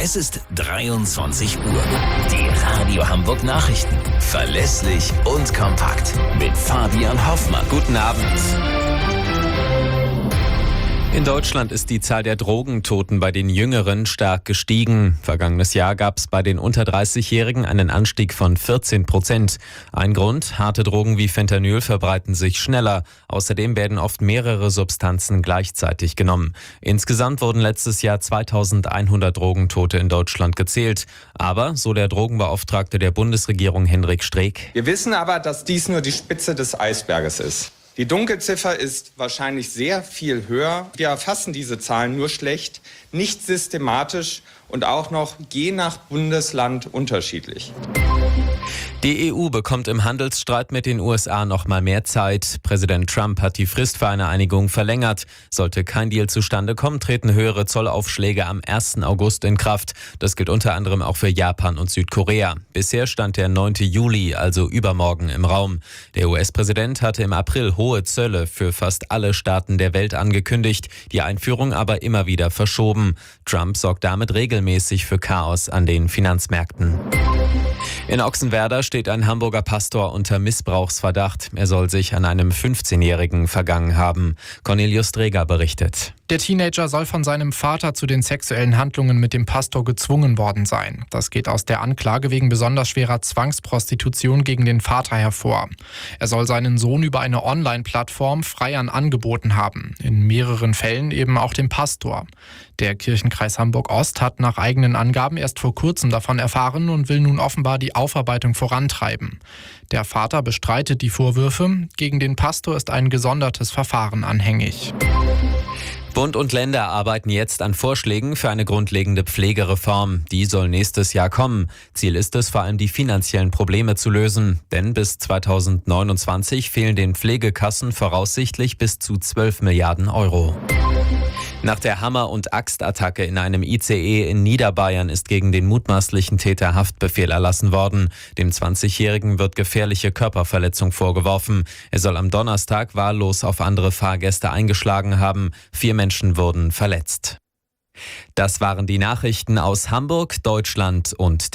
Es ist 23 Uhr. Die Radio Hamburg Nachrichten. Verlässlich und kompakt. Mit Fabian Hoffmann. Guten Abend. In Deutschland ist die Zahl der Drogentoten bei den Jüngeren stark gestiegen. Vergangenes Jahr gab es bei den unter 30-Jährigen einen Anstieg von 14%. Ein Grund: harte Drogen wie Fentanyl verbreiten sich schneller. Außerdem werden oft mehrere Substanzen gleichzeitig genommen. Insgesamt wurden letztes Jahr 2100 Drogentote in Deutschland gezählt. Aber, so der Drogenbeauftragte der Bundesregierung Henrik Streeck: Wir wissen aber, dass dies nur die Spitze des Eisberges ist. Die Dunkelziffer ist wahrscheinlich sehr viel höher. Wir erfassen diese Zahlen nur schlecht, nicht systematisch und auch noch je nach Bundesland unterschiedlich. Die EU bekommt im Handelsstreit mit den USA noch mal mehr Zeit. Präsident Trump hat die Frist für eine Einigung verlängert. Sollte kein Deal zustande kommen, treten höhere Zollaufschläge am 1. August in Kraft. Das gilt unter anderem auch für Japan und Südkorea. Bisher stand der 9. Juli, also übermorgen, im Raum. Der US-Präsident hatte im April hohe Zölle für fast alle Staaten der Welt angekündigt, die Einführung aber immer wieder verschoben. Trump sorgt damit regelmäßig für Chaos an den Finanzmärkten. In Ochsenwerder steht ein Hamburger Pastor unter Missbrauchsverdacht. Er soll sich an einem 15-Jährigen vergangen haben. Cornelius Dreger berichtet. Der Teenager soll von seinem Vater zu den sexuellen Handlungen mit dem Pastor gezwungen worden sein. Das geht aus der Anklage wegen besonders schwerer Zwangsprostitution gegen den Vater hervor. Er soll seinen Sohn über eine Online-Plattform Freiern angeboten haben. In mehreren Fällen eben auch dem Pastor. Der Kirchenkreis Hamburg-Ost hat nach eigenen Angaben erst vor kurzem davon erfahren und will nun offenbar die Aufarbeitung vorantreiben. Der Vater bestreitet die Vorwürfe. Gegen den Pastor ist ein gesondertes Verfahren anhängig. Bund und Länder arbeiten jetzt an Vorschlägen für eine grundlegende Pflegereform. Die soll nächstes Jahr kommen. Ziel ist es, vor allem die finanziellen Probleme zu lösen. Denn bis 2029 fehlen den Pflegekassen voraussichtlich bis zu 12 Milliarden Euro. Nach der Hammer- und Axtattacke in einem ICE in Niederbayern ist gegen den mutmaßlichen Täter Haftbefehl erlassen worden. Dem 20-Jährigen wird gefährliche Körperverletzung vorgeworfen. Er soll am Donnerstag wahllos auf andere Fahrgäste eingeschlagen haben. 4 Menschen wurden verletzt. Das waren die Nachrichten aus Hamburg, Deutschland und